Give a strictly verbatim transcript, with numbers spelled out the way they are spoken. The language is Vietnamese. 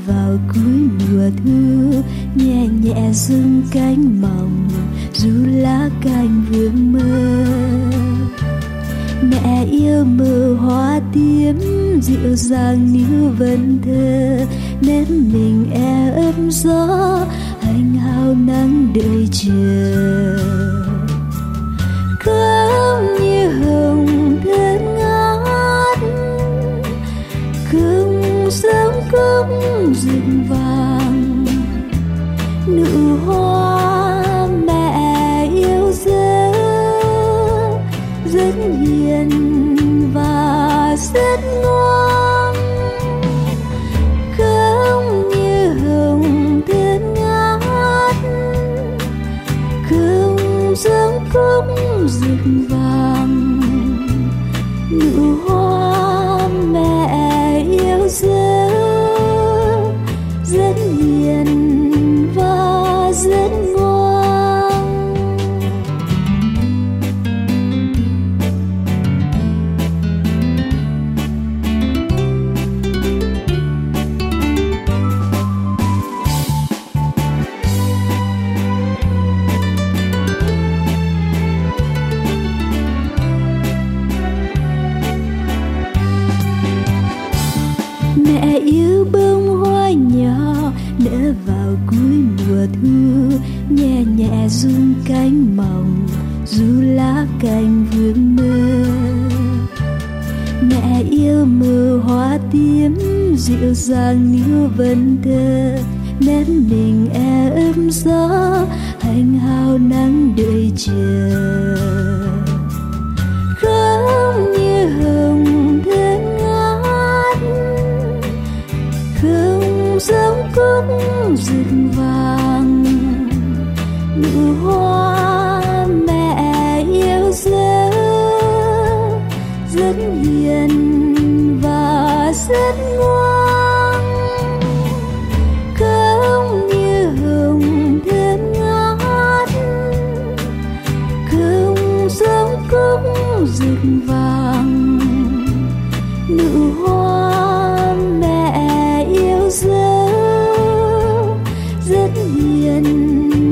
vào cuối mùa thu, nhẹ nhẹ rung cánh mỏng dù lá cành vương mơ. Mẹ yêu mơ hoa tím dịu dàng níu vần thơ, nếp mình e ấm gió hành hao nắng đợi chờ. Không như hồng thơm ngát, không giống cũng rừng vàng, nụ hoa mẹ yêu dấu rất hiền và rất ngoan. Không như hồng thơm ngát, không giống cũng rừng vàng, nụ hoa mẹ yêu dấu rất hiền và rất ngoan. Mẹ yêu bông hoa nhỏ nở vào cuối mùa thu, nhẹ nhẹ rung cánh mỏng dù lá cành vương mơ. Mẹ yêu mơ hoa tím dịu dàng níu vần thơ, nét mình e ấm gió hành hao nắng đợi chờ. Không như hồng thơm ngát, không giống cũng rừng vàng, nụ hoa mẹ yêu dấu rất hiền và rất ngoan. Không như hồng thơm ngát, không giống cũng rừng vàng, nụ hoa mẹ yêu dấu rất hiền